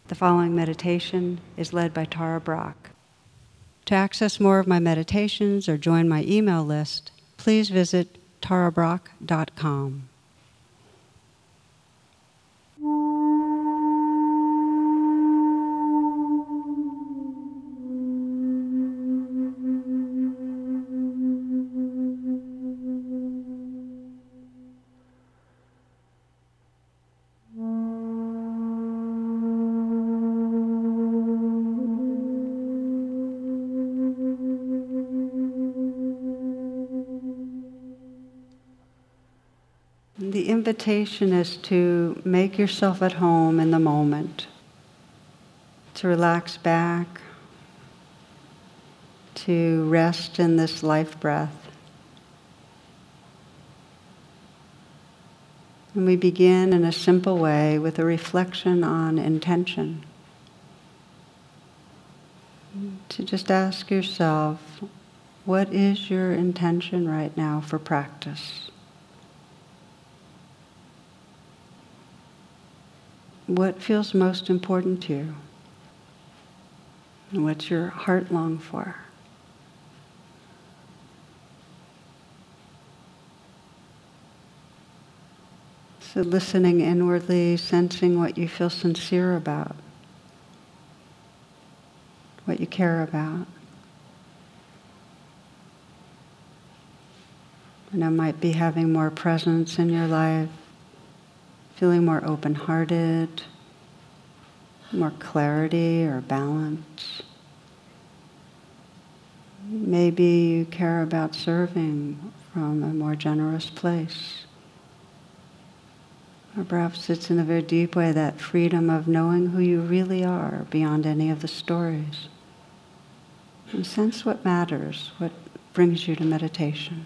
The following meditation is led by Tara Brach. To access more of my meditations or join my email list, please visit tarabrach.com. The invitation is to make yourself at home in the moment, to relax back, to rest in this life breath. And we begin in a simple way with a reflection on intention. To just ask yourself, what is your intention right now for practice? What feels most important to you? And what's your heart long for? So listening inwardly, sensing what you feel sincere about, what you care about. And it might be having more presence in your life, feeling more open-hearted, more clarity or balance. Maybe you care about serving from a more generous place. Or perhaps it's in a very deep way that freedom of knowing who you really are beyond any of the stories. And sense what matters, what brings you to meditation.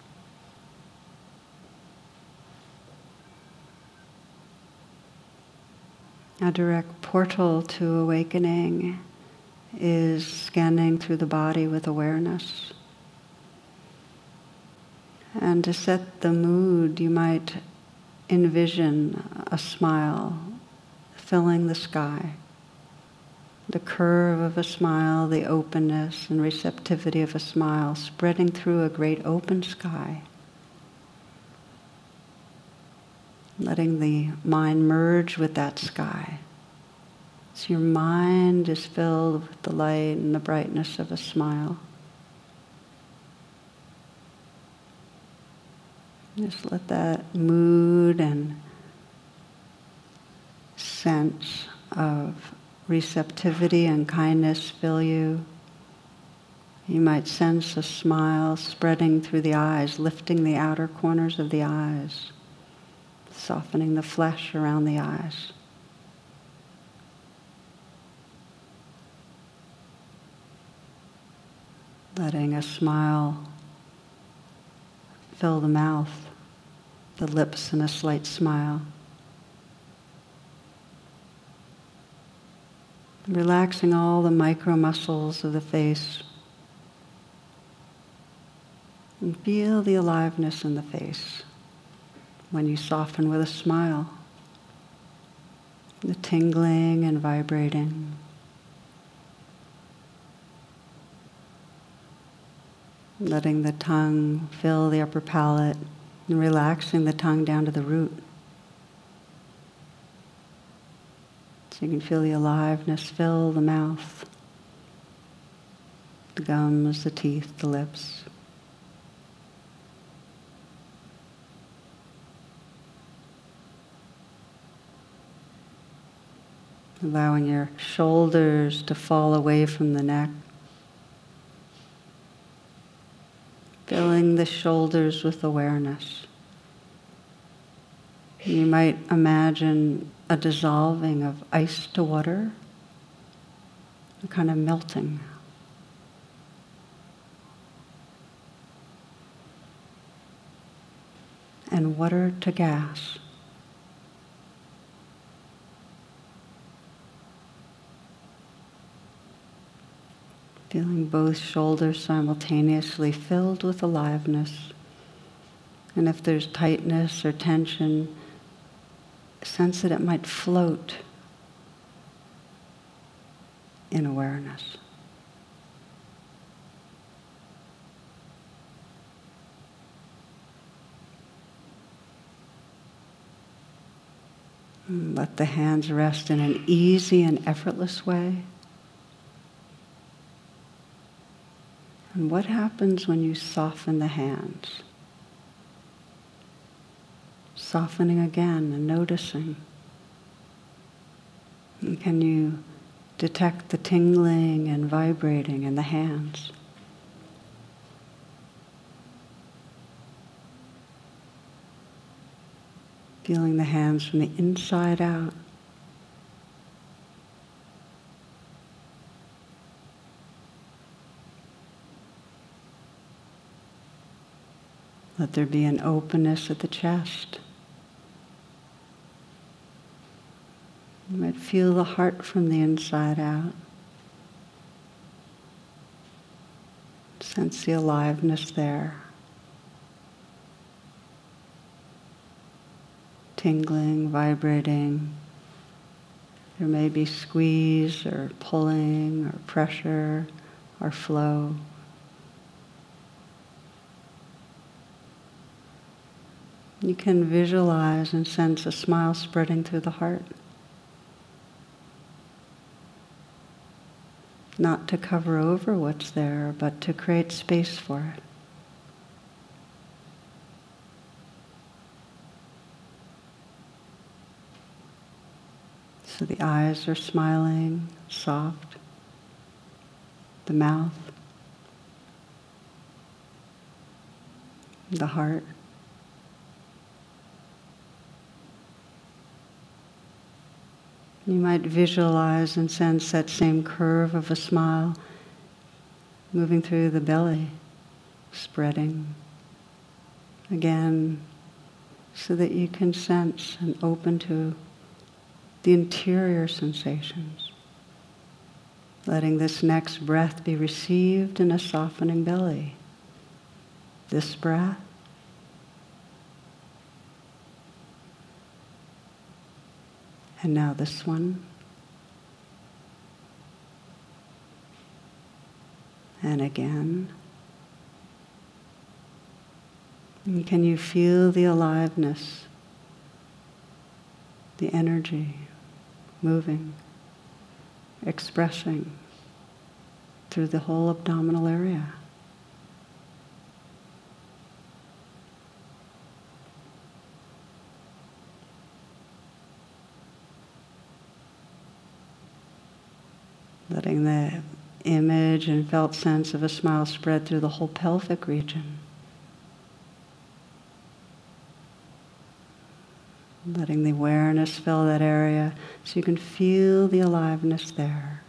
A direct portal to awakening is scanning through the body with awareness. And to set the mood, you might envision a smile filling the sky. The curve of a smile, the openness and receptivity of a smile spreading through a great open sky. Letting the mind merge with that sky. So your mind is filled with the light and the brightness of a smile. Just let that mood and sense of receptivity and kindness fill you. You might sense a smile spreading through the eyes, lifting the outer corners of the eyes, softening the flesh around the eyes. Letting a smile fill the mouth, the lips in a slight smile. Relaxing all the micro muscles of the face. And feel the aliveness in the face when you soften with a smile. The tingling and vibrating. Letting the tongue fill the upper palate and relaxing the tongue down to the root. So you can feel the aliveness fill the mouth, the gums, the teeth, the lips. Allowing your shoulders to fall away from the neck. Filling the shoulders with awareness. You might imagine a dissolving of ice to water, a kind of melting. And water to gas. Feeling both shoulders simultaneously filled with aliveness. And if there's tightness or tension, sense that it might float in awareness. Let the hands rest in an easy and effortless way. And what happens when you soften the hands? Softening again and noticing. And can you detect the tingling and vibrating in the hands? Feeling the hands from the inside out. Let there be an openness at the chest. You might feel the heart from the inside out. Sense the aliveness there. Tingling, vibrating. There may be squeeze or pulling or pressure or flow. You can visualize and sense a smile spreading through the heart. Not to cover over what's there, but to create space for it. So the eyes are smiling, soft. The mouth. The heart. You might visualize and sense that same curve of a smile moving through the belly, spreading again, so that you can sense and open to the interior sensations. Letting this next breath be received in a softening belly. This breath. And now this one. And again. And can you feel the aliveness, the energy moving, expressing through the whole abdominal area? Letting the image and felt sense of a smile spread through the whole pelvic region. Letting the awareness fill that area so you can feel the aliveness there.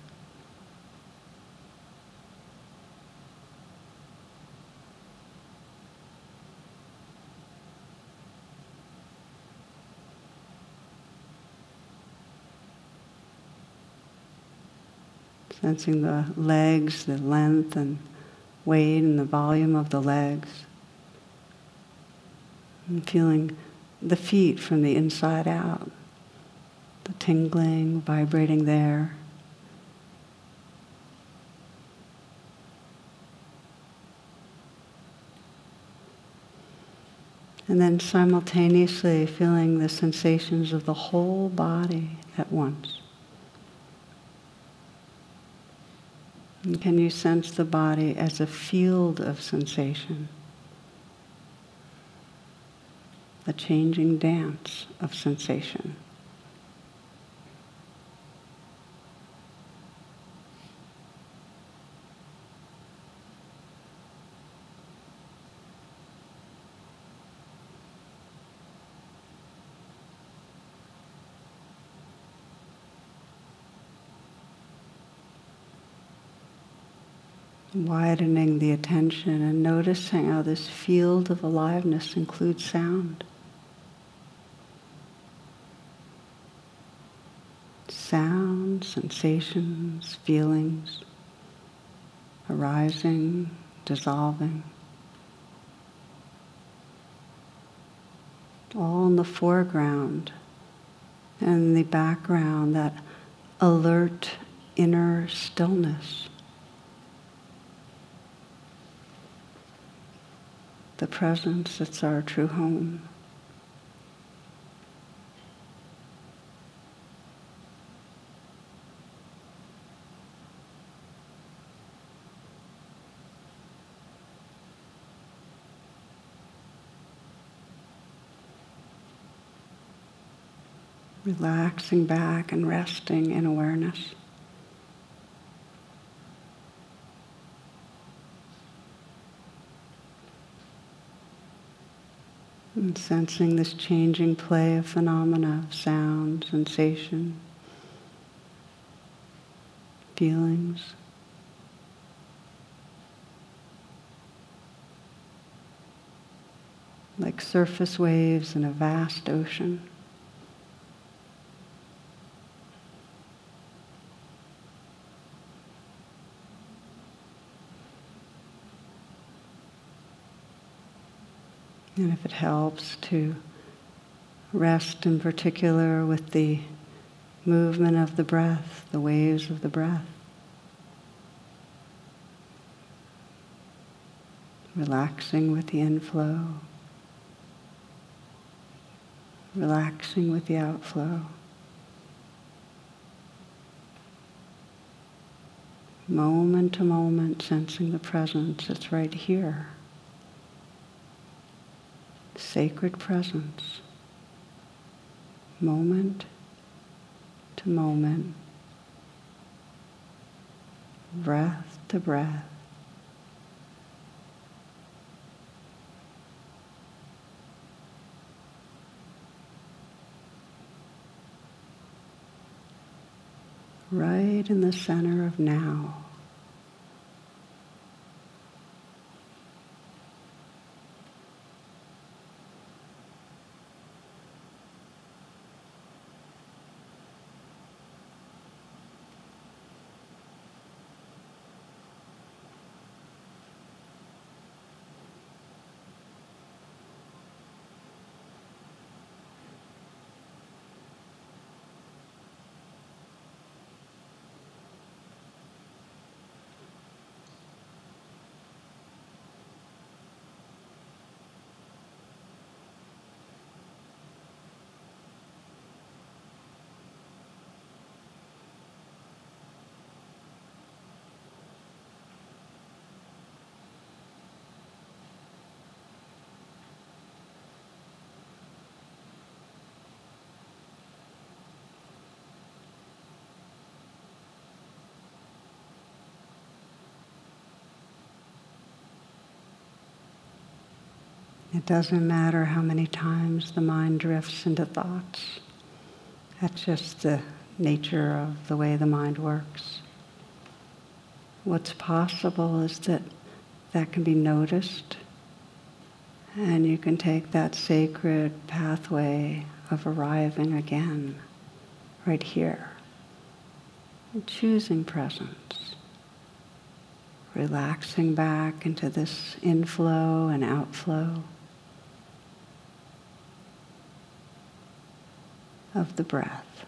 Sensing the legs, the length and weight and the volume of the legs. And feeling the feet from the inside out. The tingling, vibrating there. And then simultaneously feeling the sensations of the whole body at once. And can you sense the body as a field of sensation? A changing dance of sensation. Widening the attention and noticing how this field of aliveness includes sound. Sound, sensations, feelings, arising, dissolving. All in the foreground and in the background, that alert inner stillness. The presence that's our true home. Relaxing back and resting in awareness. And sensing this changing play of phenomena of sound, sensation, feelings. Like surface waves in a vast ocean. And if it helps to rest in particular with the movement of the breath, the waves of the breath. Relaxing with the inflow, relaxing with the outflow. Moment to moment, sensing the presence that's right here. Sacred presence, moment to moment, breath to breath. Right in the center of now. It doesn't matter how many times the mind drifts into thoughts. That's just the nature of the way the mind works. What's possible is that that can be noticed, and you can take that sacred pathway of arriving again, right here, and choosing presence, relaxing back into this inflow and outflow of the breath.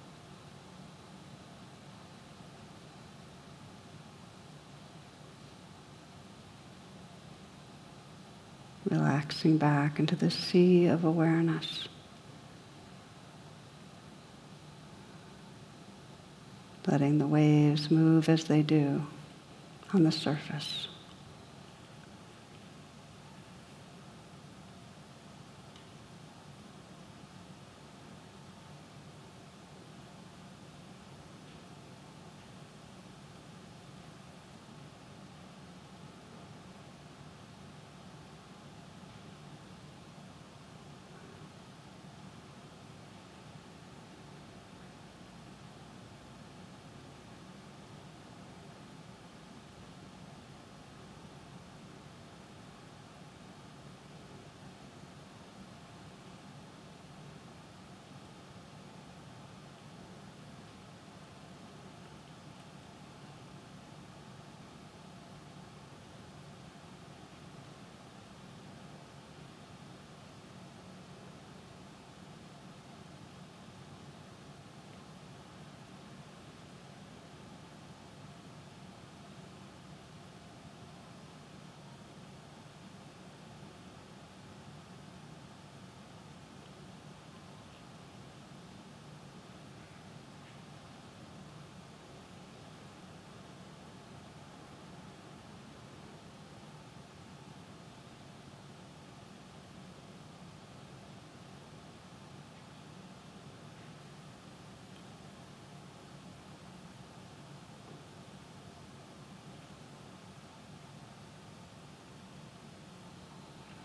Relaxing back into the sea of awareness. Letting the waves move as they do on the surface.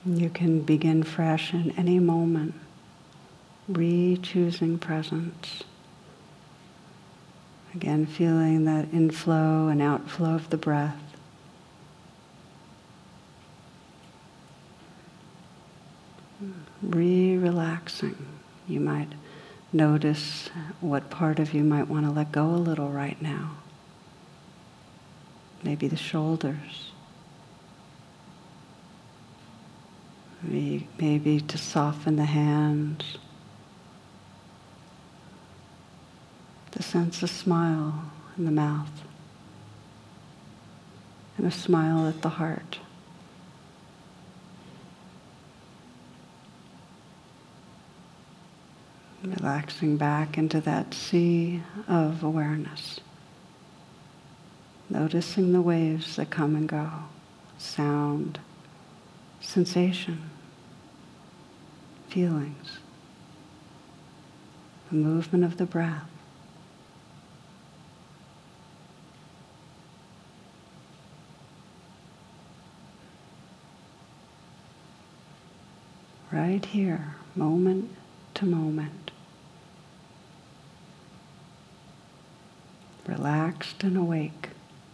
You can begin fresh in any moment, re-choosing presence. Again, feeling that inflow and outflow of the breath. Relaxing. You might notice what part of you might want to let go a little right now. Maybe the shoulders. Maybe to soften the hands. To sense a smile in the mouth. And a smile at the heart. Relaxing back into that sea of awareness. Noticing the waves that come and go. Sound, sensation, feelings, the movement of the breath. Right here, moment to moment. Relaxed and awake.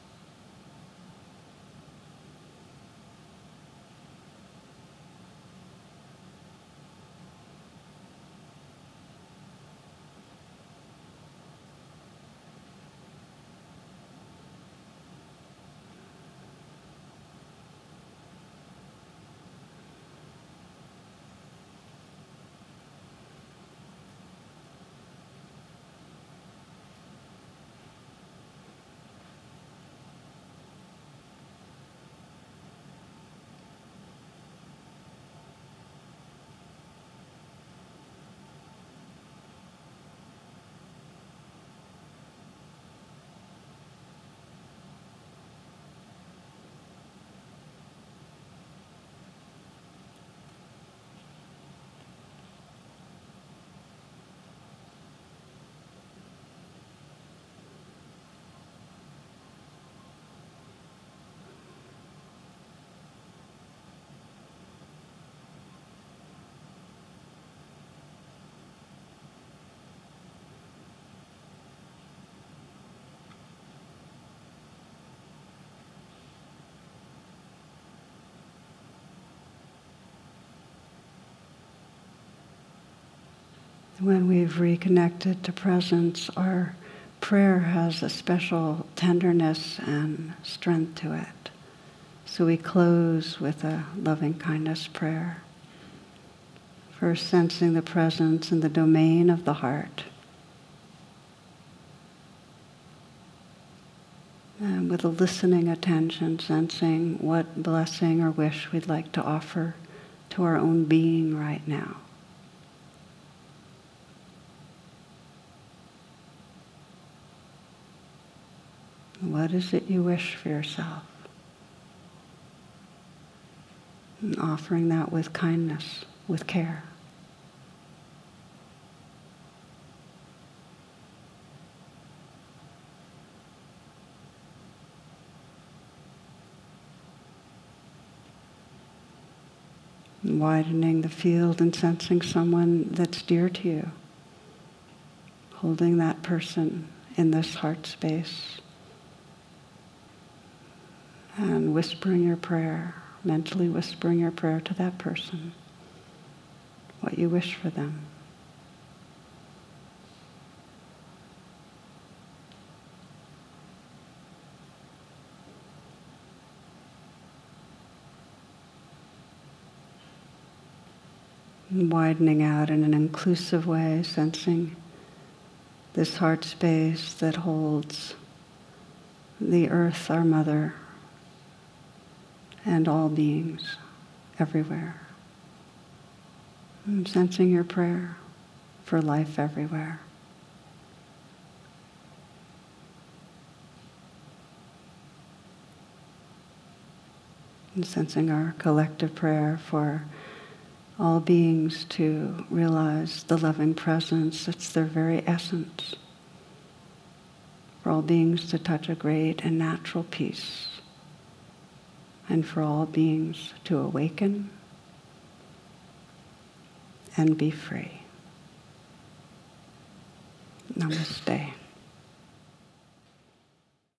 When we've reconnected to presence, our prayer has a special tenderness and strength to it. So we close with a loving kindness prayer. First sensing the presence in the domain of the heart. And with a listening attention, sensing what blessing or wish we'd like to offer to our own being right now. What is it you wish for yourself? And offering that with kindness, with care. And widening the field and sensing someone that's dear to you. Holding that person in this heart space. And whispering your prayer, mentally whispering your prayer to that person, what you wish for them. And widening out in an inclusive way, sensing this heart space that holds the earth, our mother, and all beings everywhere. And sensing your prayer for life everywhere. And sensing our collective prayer for all beings to realize the loving presence, it's their very essence. For all beings to touch a great and natural peace. And for all beings to awaken and be free. Namaste.